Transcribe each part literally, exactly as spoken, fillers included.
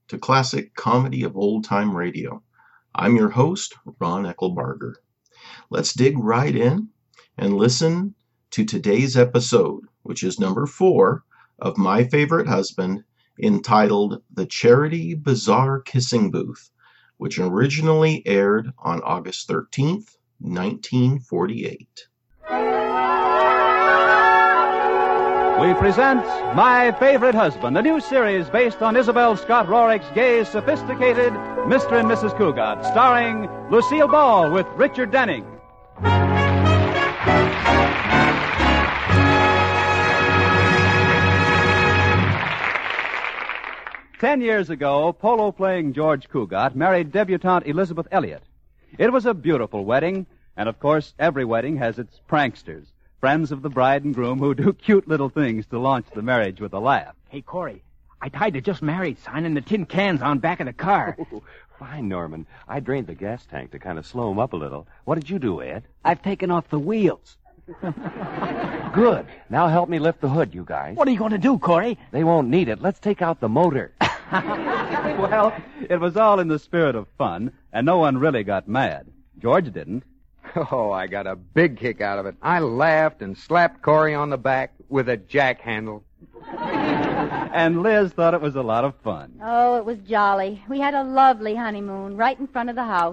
to classic comedy of old-time radio. I'm your host, Ron Eckelbarger. Let's dig right in and listen to today's episode, which is number four of My Favorite Husband, entitled The Charity Bazaar Kissing Booth, which originally aired on August thirteenth, nineteen forty-eight. We present My Favorite Husband, a new series based on Isabel Scott Rorick's gay, sophisticated Mister and Missus Cougat, starring Lucille Ball with Richard Denning. Ten years ago, polo-playing George Cougat married debutante Elizabeth Elliott. It was a beautiful wedding, and of course, every wedding has its pranksters. Friends of the bride and groom who do cute little things to launch the marriage with a laugh. Hey, Corey, I tied the just married sign in the tin cans on back of the car. Oh, fine, Norman. I drained the gas tank to kind of slow him up a little. What did you do, Ed? I've taken off the wheels. Good. Now help me lift the hood, you guys. What are you going to do, Corey? They won't need it. Let's take out the motor. Well, it was all in the spirit of fun, and no one really got mad. George didn't. Oh, I got a big kick out of it. I laughed and slapped Corey on the back with a jack handle. And Liz thought it was a lot of fun. Oh, it was jolly. We had a lovely honeymoon right in front of the house.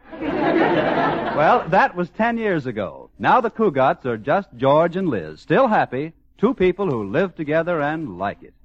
Well, that was ten years ago. Now the Cougats are just George and Liz, still happy, two people who live together and like it.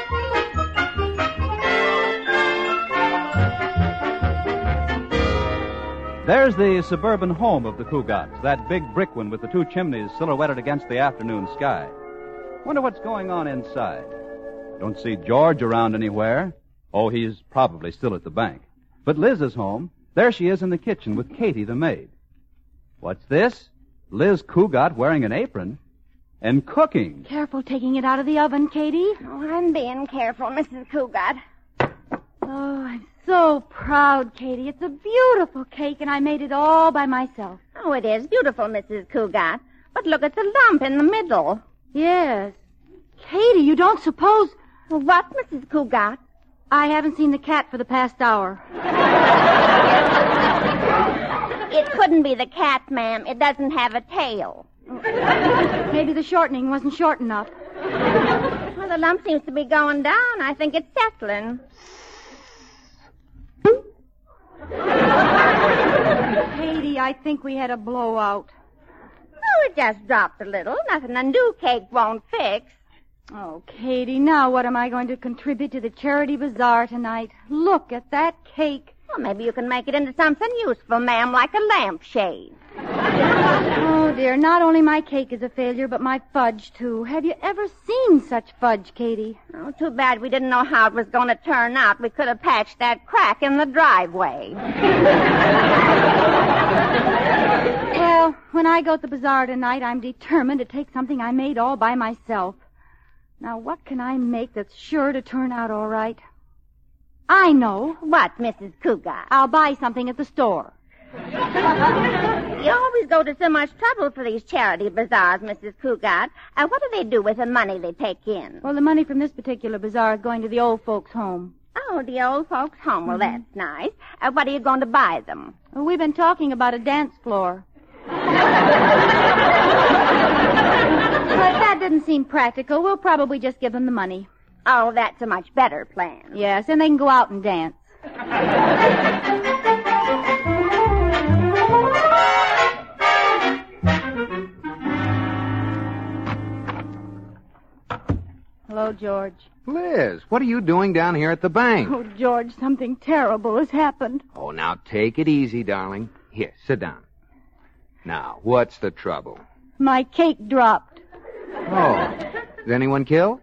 There's the suburban home of the Cougats, that big brick one with the two chimneys silhouetted against the afternoon sky. Wonder what's going on inside. Don't see George around anywhere. Oh, he's probably still at the bank. But Liz is home. There she is in the kitchen with Katie, the maid. What's this? Liz Cougat wearing an apron and cooking. Careful taking it out of the oven, Katie. Oh, I'm being careful, Missus Cougat. Oh, I'm so proud, Katie. It's a beautiful cake, and I made it all by myself. Oh, it is beautiful, Missus Cougat. But look at the lump in the middle. Yes. Katie, you don't suppose... What, Missus Cougat? I haven't seen the cat for the past hour. It couldn't be the cat, ma'am. It doesn't have a tail. Maybe the shortening wasn't short enough. Well, the lump seems to be going down. I think it's settling. Katie, I think we had a blowout. Oh, it just dropped a little. Nothing a new cake won't fix. Oh, Katie, now what am I going to contribute to the charity bazaar tonight? Look at that cake. Well, maybe you can make it into something useful, ma'am, like a lampshade. Oh, dear, not only my cake is a failure, but my fudge, too. Have you ever seen such fudge, Katie? Oh, too bad we didn't know how it was going to turn out. We could have patched that crack in the driveway. Well, when I go to the bazaar tonight, I'm determined to take something I made all by myself. Now, what can I make that's sure to turn out all right? I know. What, Missus Cougat? I'll buy something at the store. You always go to so much trouble for these charity bazaars, Missus Cougat. Uh, what do they do with the money they take in? Well, the money from this particular bazaar is going to the old folks' home. Oh, the old folks' home. Well, that's nice. Uh, what are you going to buy them? Well, we've been talking about a dance floor. But that didn't seem practical. We'll probably just give them the money. Oh, that's a much better plan. Yes, and they can go out and dance. Hello, George. Liz, what are you doing down here at the bank? Oh, George, something terrible has happened. Oh, now take it easy, darling. Here, sit down. Now, what's the trouble? My cake dropped. Oh, is anyone killed?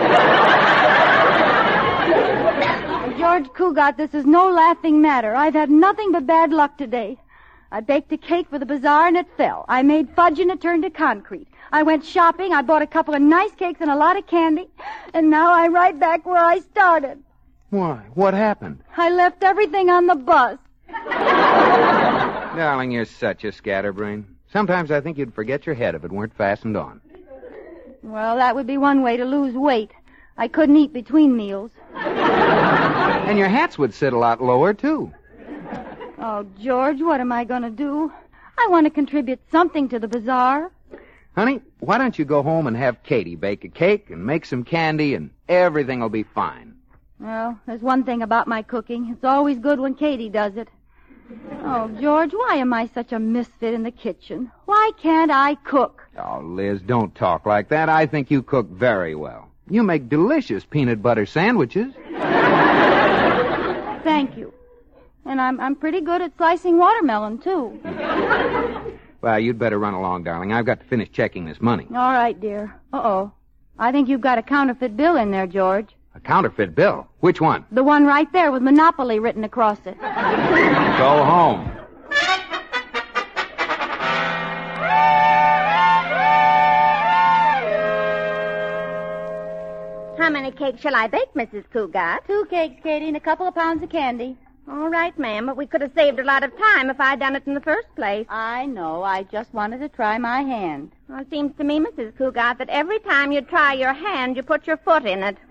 George Cougat, this is no laughing matter. I've had nothing but bad luck today. I baked a cake for the bazaar and it fell. I made fudge and it turned to concrete. I went shopping, I bought a couple of nice cakes and a lot of candy, and now I'm right back where I started. Why? What happened? I left everything on the bus. Darling, you're such a scatterbrain. Sometimes I think you'd forget your head if it weren't fastened on. Well, that would be one way to lose weight. I couldn't eat between meals. And your hats would sit a lot lower, too. Oh, George, what am I going to do? I want to contribute something to the bazaar. Honey, why don't you go home and have Katie bake a cake and make some candy, and everything will be fine. Well, there's one thing about my cooking. It's always good when Katie does it. Oh, George, why am I such a misfit in the kitchen? Why can't I cook? Oh, Liz, don't talk like that. I think you cook very well. You make delicious peanut butter sandwiches. Thank you. And I'm I'm pretty good at slicing watermelon, too. Well, you'd better run along, darling. I've got to finish checking this money. All right, dear. Uh-oh. I think you've got a counterfeit bill in there, George. A counterfeit bill? Which one? The one right there with Monopoly written across it. Go home. How many cakes shall I bake, Missus Cougat? Two cakes, Katie, and a couple of pounds of candy. All right, ma'am, but we could have saved a lot of time if I'd done it in the first place. I know. I just wanted to try my hand. Well, it seems to me, Missus Cougat, that every time you try your hand, you put your foot in it.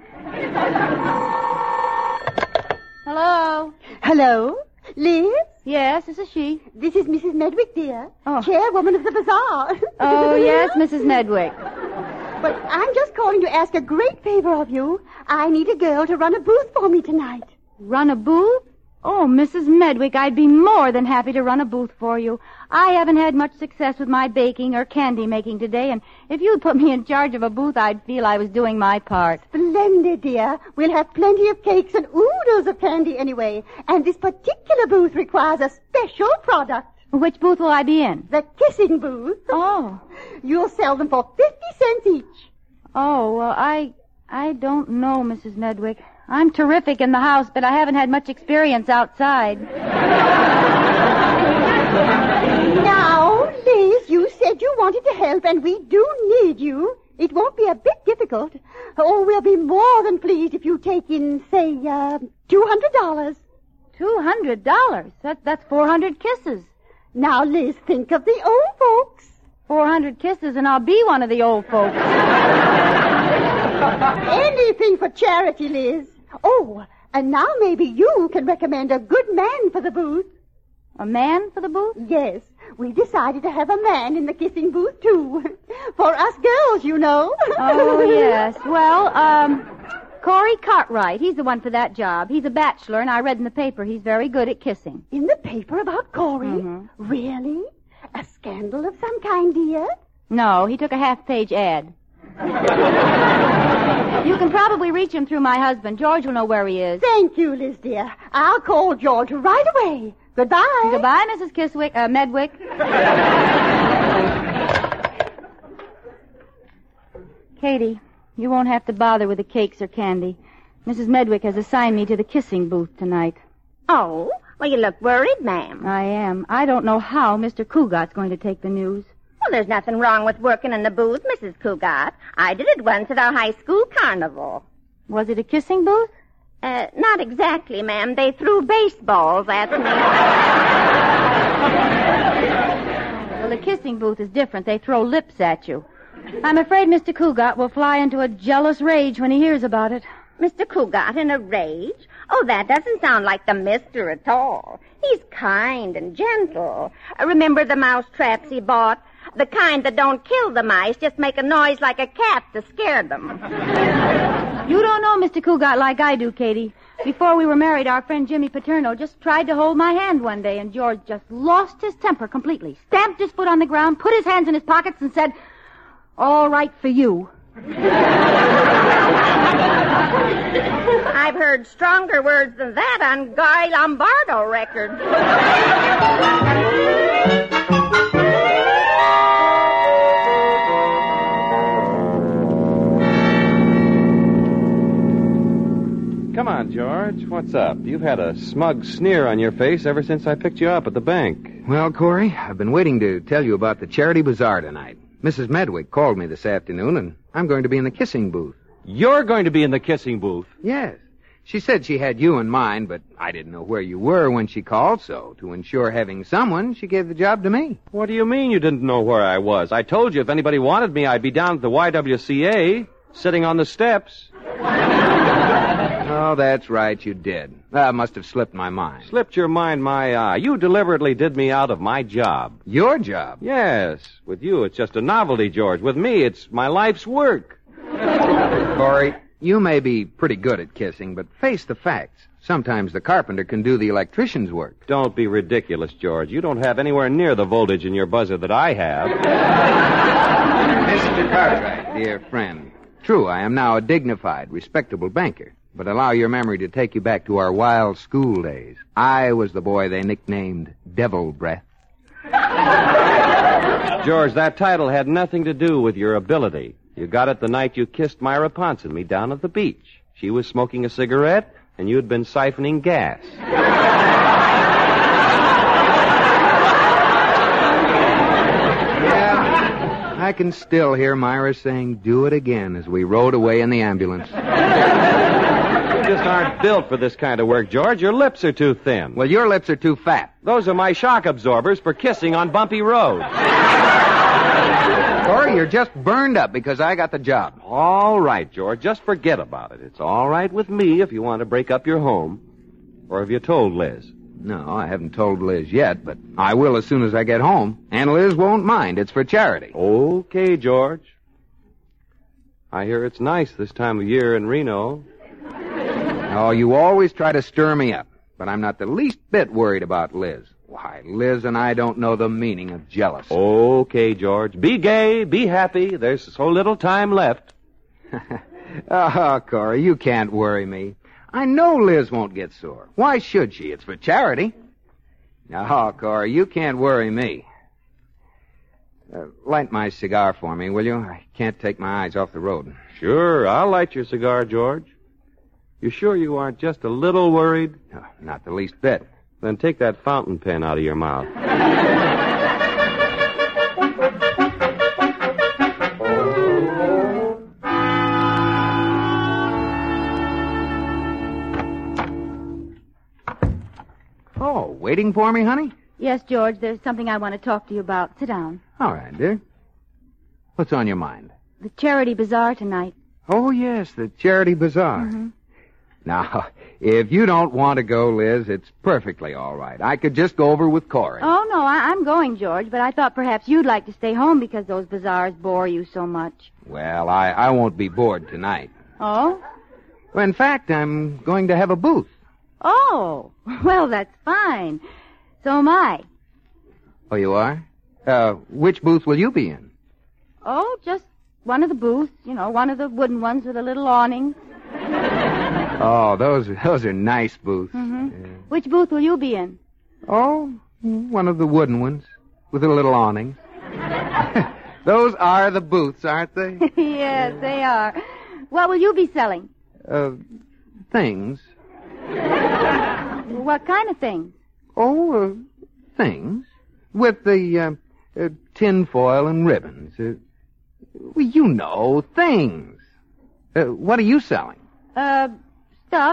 Hello? Hello? Liz? Yes, this is she. This is Missus Medwick, dear. Oh. Chairwoman of the bazaar. Oh, yes, Missus Medwick. But I'm just calling to ask a great favor of you. I need a girl to run a booth for me tonight. Run a booth? Oh, Missus Medwick, I'd be more than happy to run a booth for you. I haven't had much success with my baking or candy making today, and if you'd put me in charge of a booth, I'd feel I was doing my part. Splendid, dear. We'll have plenty of cakes and oodles of candy anyway. And this particular booth requires a special product. Which booth will I be in? The kissing booth. Oh. You'll sell them for fifty cents each. Oh, well, I... I don't know, Missus Medwick. I'm terrific in the house, but I haven't had much experience outside. Now, Liz, you said you wanted to help, and we do need you. It won't be a bit difficult. Oh, we'll be more than pleased if you take in, say, uh, two hundred dollars. Two hundred dollars? That, that's four hundred kisses. Now, Liz, think of the old folks. Four hundred kisses, and I'll be one of the old folks. Anything for charity, Liz. Oh, and now maybe you can recommend a good man for the booth. A man for the booth? Yes. We decided to have a man in the kissing booth, too. For us girls, you know. Oh, yes. Well, um, Corey Cartwright. He's the one for that job. He's a bachelor, and I read in the paper he's very good at kissing. In the paper about Corey? Mm-hmm. Really? A scandal of some kind, dear? No, he took a half-page ad. You can probably reach him through my husband. George will know where he is. Thank you, Liz, dear. I'll call George right away. Goodbye. Goodbye, Missus Kiswick, uh, Medwick. Katie, you won't have to bother with the cakes or candy. Missus Medwick has assigned me to the kissing booth tonight. Oh? Well, you look worried, ma'am. I am. I don't know how Mister Cougat's going to take the news. Well, there's nothing wrong with working in the booth, Missus Cougat. I did it once at our high school carnival. Was it a kissing booth? Uh, not exactly, ma'am. They threw baseballs at me. Well, the kissing booth is different. They throw lips at you. I'm afraid Mister Cougat will fly into a jealous rage when he hears about it. Mister Cougat in a rage? Oh, that doesn't sound like the mister at all. He's kind and gentle. Uh, remember the mouse traps he bought? The kind that don't kill the mice, just make a noise like a cat to scare them. You don't know Mister Cougat like I do, Katie. Before we were married, our friend Jimmy Paterno just tried to hold my hand one day, and George just lost his temper completely, stamped his foot on the ground, put his hands in his pockets, and said, "All right for you." I've heard stronger words than that on Guy Lombardo records. Come on, George. What's up? You've had a smug sneer on your face ever since I picked you up at the bank. Well, Corey, I've been waiting to tell you about the charity bazaar tonight. Missus Medwick called me this afternoon, and I'm going to be in the kissing booth. You're going to be in the kissing booth? Yes. She said she had you in mind, but I didn't know where you were when she called, so to ensure having someone, she gave the job to me. What do you mean you didn't know where I was? I told you if anybody wanted me, I'd be down at the Y W C A, sitting on the steps. Oh, that's right, you did. That must have slipped my mind. Slipped your mind, my eye. You deliberately did me out of my job. Your job? Yes. With you, it's just a novelty, George. With me, it's my life's work. Corey, you may be pretty good at kissing, but face the facts. Sometimes the carpenter can do the electrician's work. Don't be ridiculous, George. You don't have anywhere near the voltage in your buzzer that I have. Mister Cartwright, dear friend. True, I am now a dignified, respectable banker. But allow your memory to take you back to our wild school days. I was the boy they nicknamed Devil Breath. George, that title had nothing to do with your ability. You got it the night you kissed Myra Ponce and me down at the beach. She was smoking a cigarette, and you'd been siphoning gas. Yeah, I can still hear Myra saying, "Do it again," as we rode away in the ambulance. You just aren't built for this kind of work, George. Your lips are too thin. Well, your lips are too fat. Those are my shock absorbers for kissing on bumpy roads. Corey, you're just burned up because I got the job. All right, George. Just forget about it. It's all right with me if you want to break up your home. Or have you told Liz? No, I haven't told Liz yet, but I will as soon as I get home. And Liz won't mind. It's for charity. Okay, George. I hear it's nice this time of year in Reno. Oh, you always try to stir me up, but I'm not the least bit worried about Liz. Why, Liz and I don't know the meaning of jealousy. Okay, George. Be gay, be happy. There's so little time left. Oh, Corey, you can't worry me. I know Liz won't get sore. Why should she? It's for charity. Oh, Corey, you can't worry me. Uh, light my cigar for me, will you? I can't take my eyes off the road. Sure, I'll light your cigar, George. You sure you aren't just a little worried? No, not the least bit. Then take that fountain pen out of your mouth. Oh, waiting for me, honey? Yes, George, there's something I want to talk to you about. Sit down. All right, dear. What's on your mind? The charity bazaar tonight. Oh, yes, the charity bazaar. Mm-hmm. Now, if you don't want to go, Liz, it's perfectly all right. I could just go over with Corey. Oh, no, I- I'm going, George, but I thought perhaps you'd like to stay home because those bazaars bore you so much. Well, I, I won't be bored tonight. Oh? Well, in fact, I'm going to have a booth. Oh, well, that's fine. So am I. Oh, you are? Uh, which booth will you be in? Oh, just one of the booths, you know, one of the wooden ones with a little awning. Oh, those those are nice booths. Mm-hmm. Yeah. Which booth will you be in? Oh, one of the wooden ones with a little awning. Those are the booths, aren't they? Yes, they are. What will you be selling? Uh, things. What kind of things? Oh, uh, things. With the uh, uh, tin foil and ribbons. Uh, well, you know, things. Uh, what are you selling? Uh, stuff.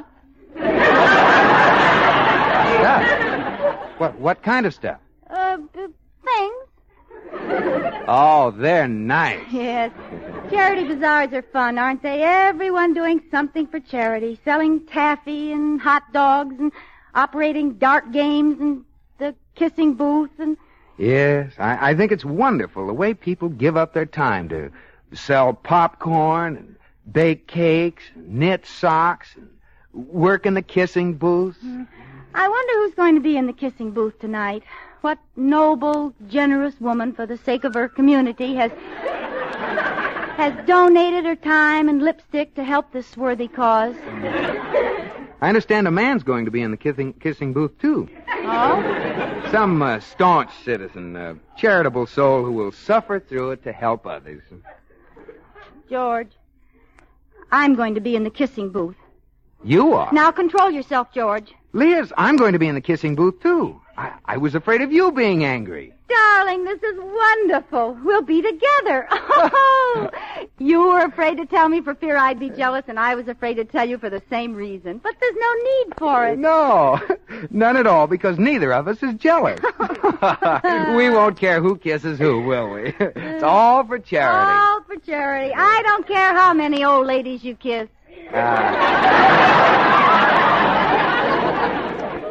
Stuff? What, what kind of stuff? Uh, b- things. Oh, they're nice. Yes. Charity bazaars are fun, aren't they? Everyone doing something for charity. Selling taffy and hot dogs and operating dart games and the kissing booth and... Yes, I, I think it's wonderful the way people give up their time to sell popcorn and bake cakes, and knit socks, and work in the kissing booth. I wonder who's going to be in the kissing booth tonight. What noble, generous woman, for the sake of her community, has has donated her time and lipstick to help this worthy cause. I understand a man's going to be in the kissing, kissing booth, too. Oh? Some uh, staunch citizen, a charitable soul who will suffer through it to help others. George, I'm going to be in the kissing booth. You are? Now control yourself, George. Liz, I'm going to be in the kissing booth, too. I, I was afraid of you being angry. Darling, this is wonderful. We'll be together. Oh, you were afraid to tell me for fear I'd be jealous, and I was afraid to tell you for the same reason. But there's no need for it. No, none at all, because neither of us is jealous. We won't care who kisses who, will we? It's all for charity. All for charity. I don't care how many old ladies you kiss. Uh...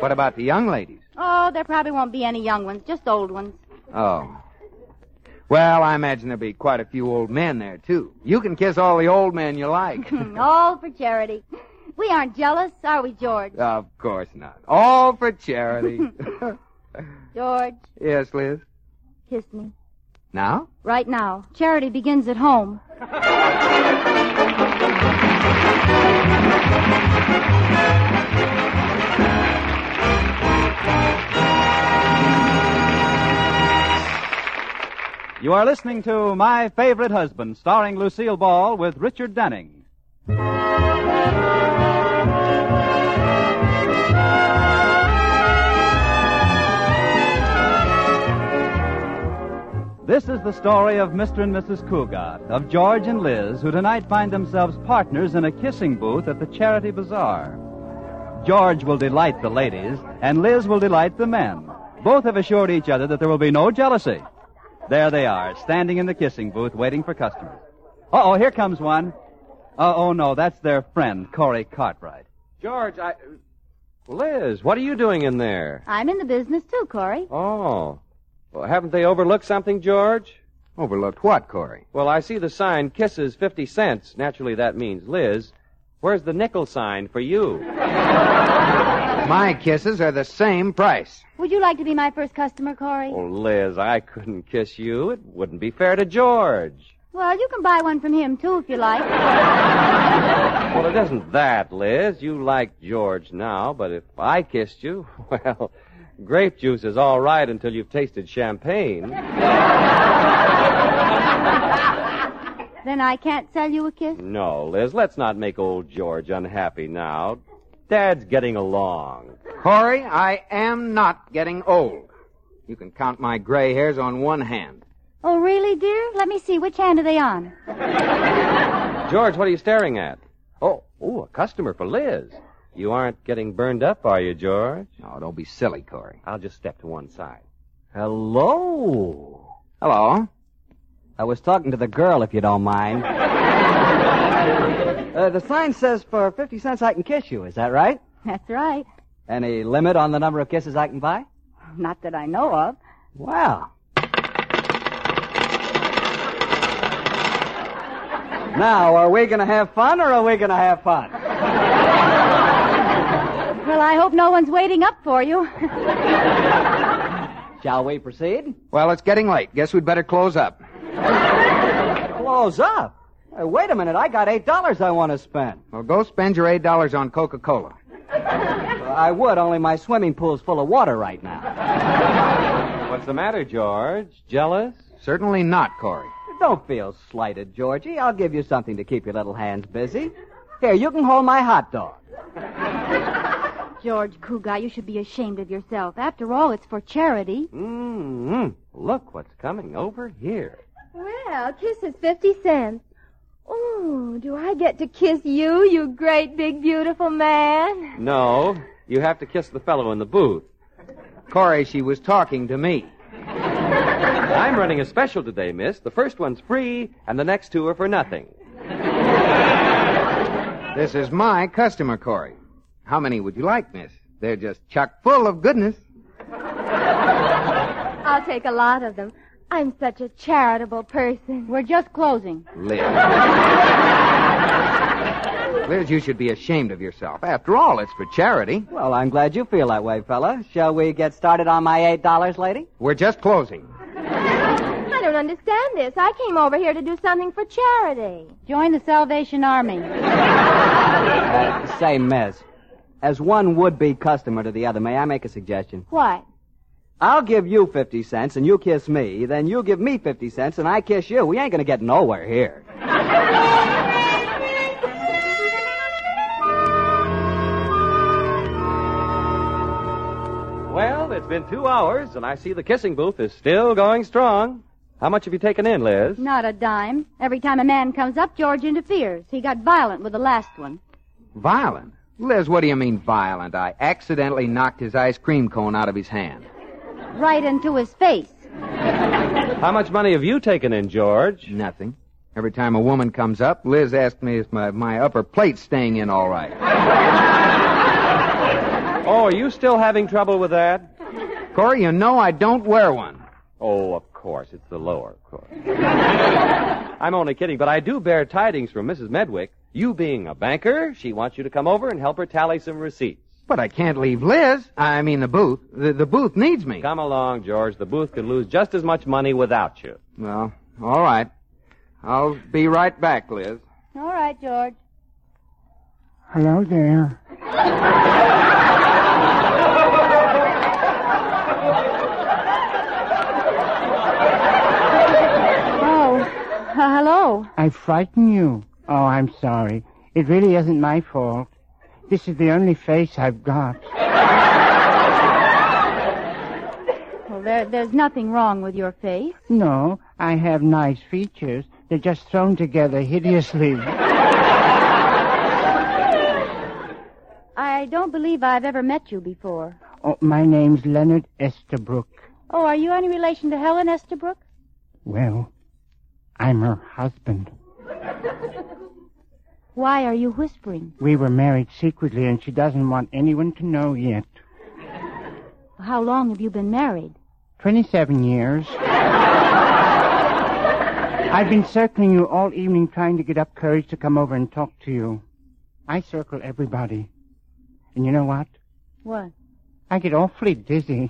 What about the young ladies? Oh, there probably won't be any young ones, just old ones. Oh. Well, I imagine there'll be quite a few old men there, too. You can kiss all the old men you like. All for charity. We aren't jealous, are we, George? Of course not. All for charity. George, Yes, Liz? kiss me. Now? Right now. Charity begins at home. You are listening to My Favorite Husband, starring Lucille Ball with Richard Denning. This is the story of Mister and Missus Cougat, of George and Liz, who tonight find themselves partners in a kissing booth at the Charity Bazaar. George will delight the ladies, and Liz will delight the men. Both have assured each other that there will be no jealousy. There they are, standing in the kissing booth, waiting for customers. Uh-oh, here comes one. Uh, oh, no, that's their friend, Corey Cartwright. George, I... Liz, what are you doing in there? I'm in the business, too, Corey. Oh. Well, haven't they overlooked something, George? Overlooked what, Corey? Well, I see the sign, kisses fifty cents. Naturally, that means Liz. Where's the nickel sign for you? My kisses are the same price. Would you like to be my first customer, Corey? Oh, Liz, I couldn't kiss you. It wouldn't be fair to George. Well, you can buy one from him, too, if you like. Well, it isn't that, Liz. You like George now, but if I kissed you, well, grape juice is all right until you've tasted champagne. Then I can't sell you a kiss? No, Liz, let's not make old George unhappy now. Dad's getting along. Corey, I am not getting old. You can count my gray hairs on one hand. Oh, really, dear? Let me see. Which hand are they on? George, what are you staring at? Oh, oh, a customer for Liz. You aren't getting burned up, are you, George? No, don't be silly, Corey. I'll just step to one side. Hello. Hello. I was talking to the girl, if you don't mind. uh, the sign says for fifty cents I can kiss you. Is that right? That's right. Any limit on the number of kisses I can buy? Not that I know of. Well. Now, are we going to have fun or are we going to have fun? Well, I hope no one's waiting up for you. Shall we proceed? Well, it's getting late. Guess we'd better close up. Close up? Hey, wait a minute. I got eight dollars I want to spend. Well, go spend your eight dollars on Coca-Cola. Well, I would, only my swimming pool's full of water right now. What's the matter, George? Jealous? Certainly not, Corey. Don't feel slighted, Georgie. I'll give you something to keep your little hands busy. Here, you can hold my hot dog. George Cougat, you should be ashamed of yourself. After all, it's for charity. Mm-hmm. Look what's coming over here. Well, kiss is fifty cents. Oh, do I get to kiss you, you great, big, beautiful man? No, you have to kiss the fellow in the booth. Corey, she was talking to me. I'm running a special today, miss. The first one's free, and the next two are for nothing. This is my customer, Corey. How many would you like, miss? They're just chock full of goodness. I'll take a lot of them. I'm such a charitable person. We're just closing. Liz. Liz, you should be ashamed of yourself. After all, it's for charity. Well, I'm glad you feel that way, fella. Shall we get started on my eight dollars, lady? We're just closing. I don't understand this. I came over here to do something for charity. Join the Salvation Army. Uh, say, miss, as one would-be customer to the other, may I make a suggestion? What? I'll give you fifty cents and you kiss me, then you give me fifty cents and I kiss you. We ain't gonna get nowhere here. Well, it's been two hours, and I see the kissing booth is still going strong. How much have you taken in, Liz? Not a dime. Every time a man comes up, George interferes. He got violent with the last one. Violent? Liz, what do you mean violent? I accidentally knocked his ice cream cone out of his hand. Right into his face. How much money have you taken in, George? Nothing. Every time a woman comes up, Liz asks me if my, my upper plate's staying in all right. Oh, are you still having trouble with that? Corey, you know I don't wear one. Oh, of course. It's the lower, of course. I'm only kidding, but I do bear tidings from Missus Medwick. You being a banker, she wants you to come over and help her tally some receipts. But I can't leave Liz. I mean the booth. The, the booth needs me. Come along, George. The booth could lose just as much money without you. Well, all right. I'll be right back, Liz. All right, George. Hello there. Oh, uh, hello. I frightened you. Oh, I'm sorry. It really isn't my fault. This is the only face I've got. Well, there, there's nothing wrong with your face. No, I have nice features. They're just thrown together hideously. I don't believe I've ever met you before. Oh, my name's Leonard Estabrook. Oh, are you any relation to Helen Estabrook? Well, I'm her husband. Why are you whispering? We were married secretly, and she doesn't want anyone to know yet. How long have you been married? Twenty-seven years. I've been circling you all evening trying to get up courage to come over and talk to you. I circle everybody. And you know what? What? I get awfully dizzy.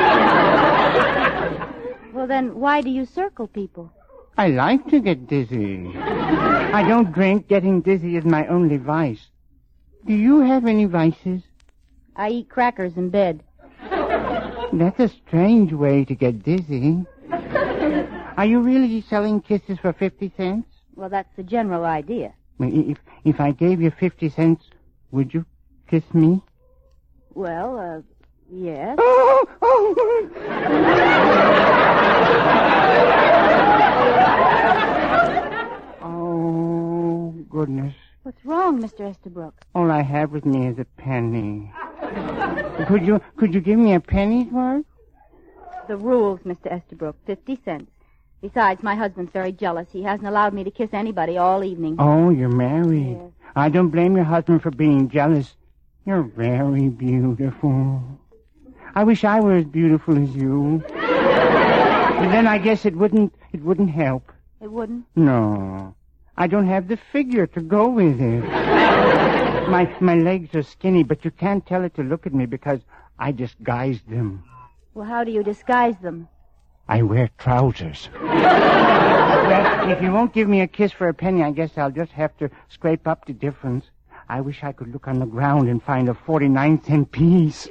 Well, then, why do you circle people? I like to get dizzy. I don't drink. Getting dizzy is my only vice. Do you have any vices? I eat crackers in bed. That's a strange way to get dizzy. Are you really selling kisses for fifty cents? Well, that's the general idea. If, if I gave you fifty cents, would you kiss me? Well, uh, yes. Oh, oh. Oh, goodness. What's wrong, Mister Estabrook? All I have with me is a penny. Could you could you give me a penny's worth? The rules, Mister Estabrook, fifty cents. Besides, my husband's very jealous. He hasn't allowed me to kiss anybody all evening. Oh, you're married. Yes. I don't blame your husband for being jealous. You're very beautiful. I wish I were as beautiful as you. But then I guess it wouldn't it wouldn't help. It wouldn't? No. I don't have the figure to go with it. My my legs are skinny, but you can't tell it to look at me because I disguised them. Well, how do you disguise them? I wear trousers. Well, if you won't give me a kiss for a penny, I guess I'll just have to scrape up the difference. I wish I could look on the ground and find a forty-nine cent piece.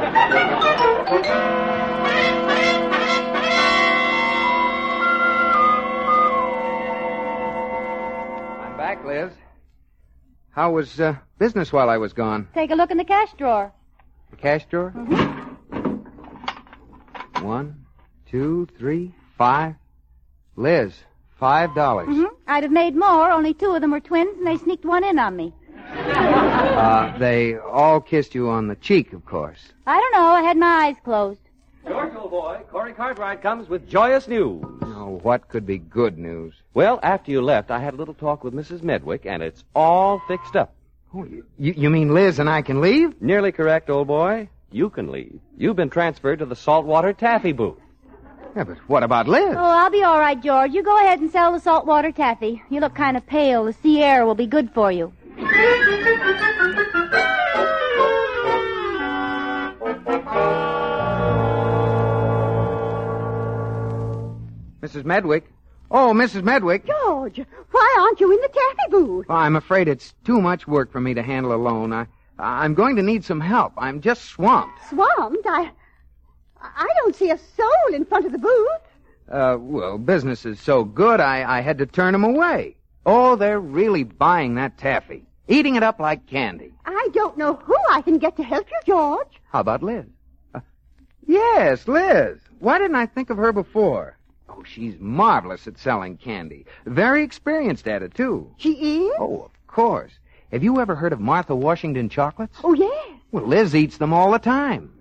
I'm back, Liz. How was uh, business while I was gone? Take a look in the cash drawer. The cash drawer? Mm-hmm. One, two, three, five. Liz, five dollars. Mm-hmm. I'd have made more, only two of them were twins, and they sneaked one in on me. Uh, they all kissed you on the cheek, of course. I don't know. I had my eyes closed. George, old boy, Corey Cartwright comes with joyous news. Oh, what could be good news? Well, after you left, I had a little talk with Missus Medwick, and it's all fixed up. Oh, you, you mean Liz and I can leave? Nearly correct, old boy. You can leave. You've been transferred to the saltwater taffy booth. Yeah, but what about Liz? Oh, I'll be all right, George. You go ahead and sell the saltwater taffy. You look kind of pale. The sea air will be good for you. Missus Medwick? Oh, Missus Medwick. George, why aren't you in the taffy booth? Well, I'm afraid it's too much work for me to handle alone. I, I'm going to need some help. I'm just swamped. Swamped? I, I don't see a soul in front of the booth. Uh, well, business is so good, I, I had to turn them away. Oh, they're really buying that taffy. Eating it up like candy. I don't know who I can get to help you, George. How about Liz? Uh, yes, Liz. Why didn't I think of her before? Oh, she's marvelous at selling candy. Very experienced at it, too. She is? Oh, of course. Have you ever heard of Martha Washington chocolates? Oh, yes. Well, Liz eats them all the time.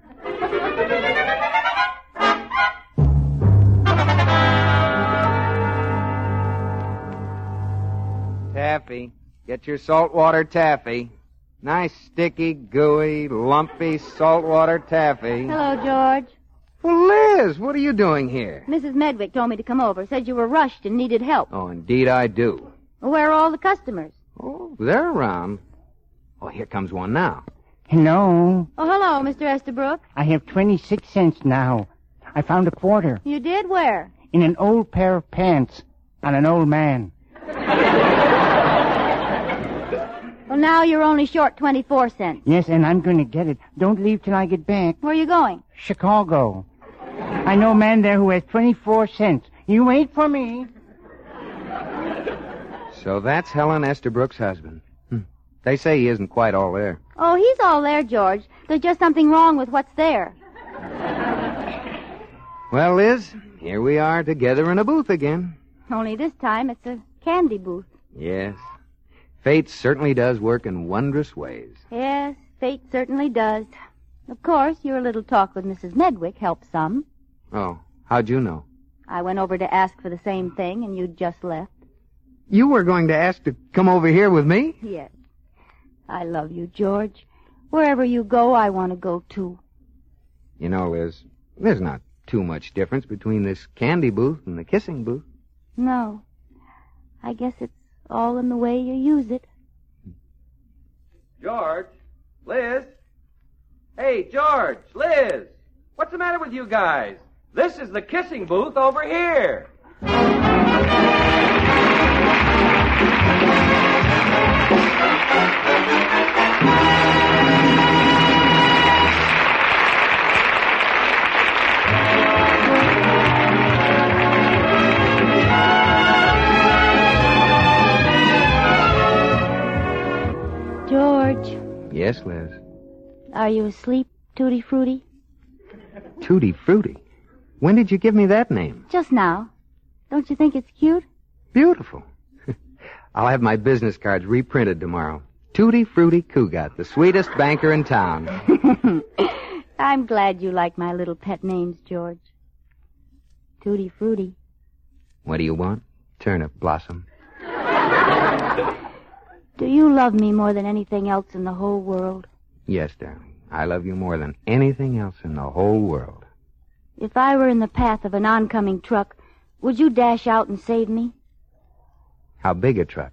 Taffy. Get your saltwater taffy. Nice, sticky, gooey, lumpy, saltwater taffy. Hello, George. Well, Liz, what are you doing here? Missus Medwick told me to come over. Said you were rushed and needed help. Oh, indeed I do. Well, where are all the customers? Oh, they're around. Oh, here comes one now. Hello. Oh, hello, Mister Estabrook. I have twenty-six cents now. I found a quarter You did? Where? in an old pair of pants on an old man. Well, now you're only short twenty-four cents. Yes, and I'm going to get it. Don't leave till I get back. Where are you going? Chicago. I know a man there who has twenty-four cents. You wait for me. So that's Helen Estabrook's husband. Hm. They say he isn't quite all there. Oh, he's all there, George. There's just something wrong with what's there. Well, Liz, here we are together in a booth again. Only this time it's a candy booth. Yes. Fate certainly does work in wondrous ways. Yes, fate certainly does. Of course, your little talk with Missus Medwick helped some. Oh, how'd you know? I went over to ask for the same thing, and you'd just left. You were going to ask to come over here with me? Yes. I love you, George. Wherever you go, I want to go, too. You know, Liz, there's not too much difference between this candy booth and the kissing booth. No. I guess it's all in the way you use it. George? Liz? Hey, George, Liz, what's the matter with you guys? This is the kissing booth over here. George, Yes, Liz. are you asleep, Tutti Frutti? Tutti Frutti. When did you give me that name? Just now. Don't you think it's cute? Beautiful. I'll have my business cards reprinted tomorrow. Tutti Frutti Cougat, the sweetest banker in town. I'm glad you like my little pet names, George. Tutti Frutti. What do you want? Turnip Blossom. Do you love me more than anything else in the whole world? Yes, darling. I love you more than anything else in the whole world. If I were in the path of an oncoming truck, would you dash out and save me? How big a truck?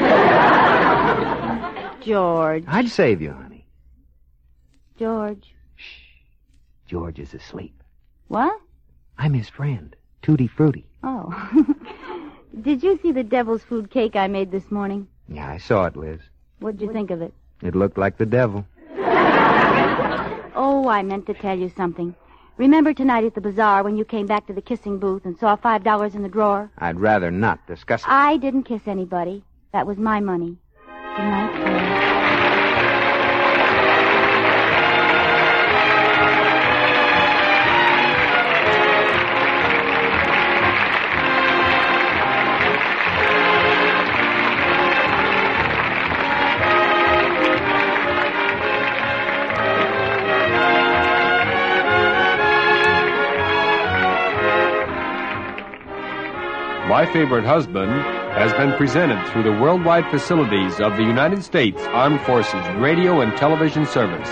George. I'd save you, honey. George. George is asleep. What? I'm his friend, Tutti Frutti. Oh. Did you see the devil's food cake I made this morning? Yeah, I saw it, Liz. What'd you think of it? It looked like the devil. Oh, I meant to tell you something. Remember tonight at the bazaar when you came back to the kissing booth and saw five dollars in the drawer? I'd rather not discuss it. I didn't kiss anybody. That was my money. Good night, George. My Favorite Husband has been presented through the worldwide facilities of the United States Armed Forces Radio and Television Service.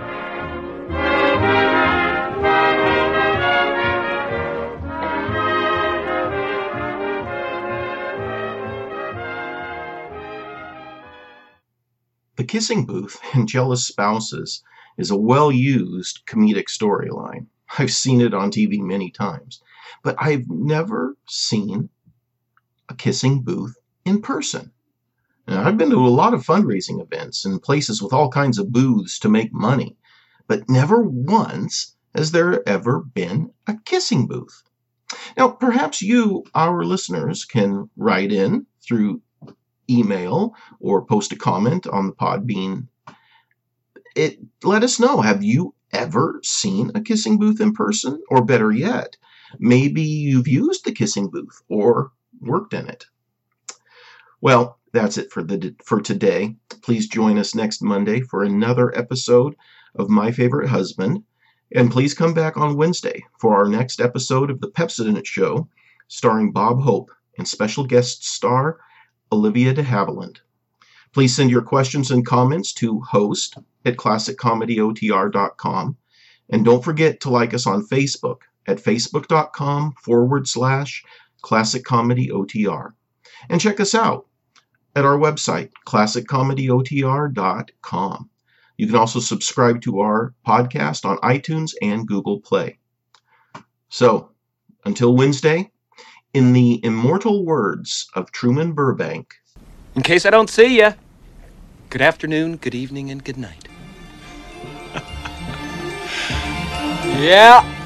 The Kissing Booth and Jealous Spouses is a well-used comedic storyline. I've seen it on T V many times, but I've never seen a kissing booth in person. Now, I've been to a lot of fundraising events and places with all kinds of booths to make money, but never once has there ever been a kissing booth. Now, perhaps you, our listeners, can write in through email or post a comment on the Podbean. It, let us know, have you ever seen a kissing booth in person? Or better yet, maybe you've used the kissing booth or worked in it. Well, that's it for the for today. Please join us next Monday for another episode of My Favorite Husband. And please come back on Wednesday for our next episode of The Pepsodent Show, starring Bob Hope and special guest star Olivia de Havilland. Please send your questions and comments to host at classic comedy o t r dot com. And don't forget to like us on Facebook at facebook.com forward slash classic comedy OTR. And check us out at our website, classic comedy o t r dot com. You can also subscribe to our podcast on iTunes and Google Play. So, until Wednesday, in the immortal words of Truman Burbank, in case I don't see ya, good afternoon, good evening, and good night. Yeah.